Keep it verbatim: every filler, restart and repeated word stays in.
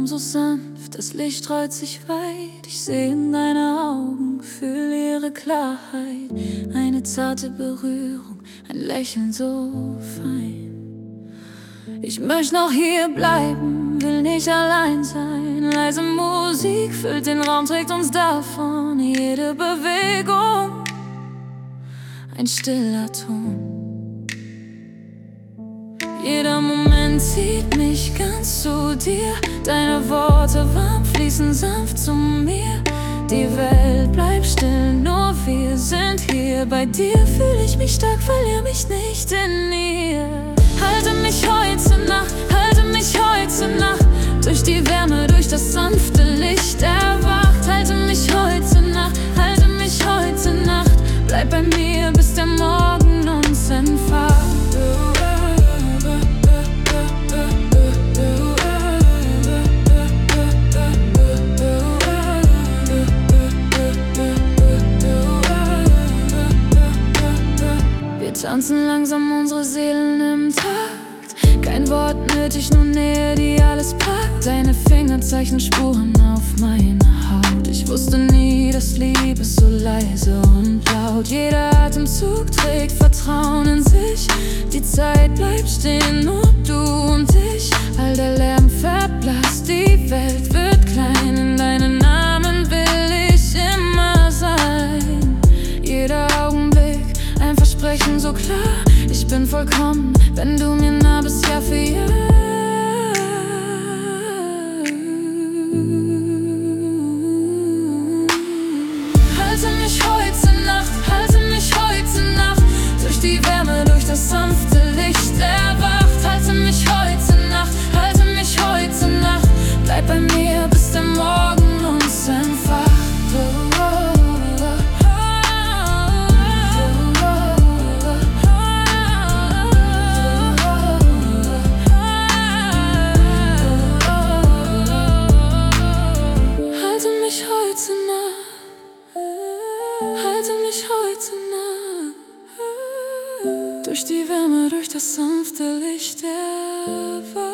so sanft, das Licht rollt sich weit. Ich sehe in deine Augen, fühle ihre Klarheit. Eine zarte Berührung, ein Lächeln so fein. Ich möchte noch hier bleiben, will nicht allein sein. Leise Musik füllt den Raum, trägt uns davon. Jede Bewegung, ein stiller Ton. Jeder Moment zieht mich ganz zu dir. Deine Worte warm fließen sanft zu mir. Die Welt bleibt still, nur wir sind hier. Bei dir fühle ich mich stark, verliere mich nicht in ihr. Halte mich heute Nacht, halte mich heute Nacht. Durch die Wärme, durch das sanfte Licht erwacht. Halte mich heute Nacht, halte mich heute Nacht. Bleib bei mir, bis der Morgen uns entfacht. Wir tanzen langsam unsere Seelen im Takt. Kein Wort nötig, nur Nähe, die alles packt. Deine Finger zeichnen Spuren auf meiner Haut. Ich wusste nie, dass Liebe so leise und laut. Jeder Atemzug trägt Vertrauen in sich. Die Zeit bleibt stehen, nur du und ich. All der Lärm verblasst, die Welt wird klein. In deinen Namen will ich immer sein. Jeder Augenblick, ein Versprechen so klar. Ich bin vollkommen, wenn du mir nah bist, Jahr für Jahr. Halte mich heute Nacht, halte mich heute Nacht. Durch die Wärme, durch das sanfte Licht erwacht. Halte mich heute Nacht, halte mich heute Nacht. Bleib bei mir, bis der Morgen uns entfacht. Halte mich heute nah. Durch die Wärme, durch das sanfte Licht der Welt.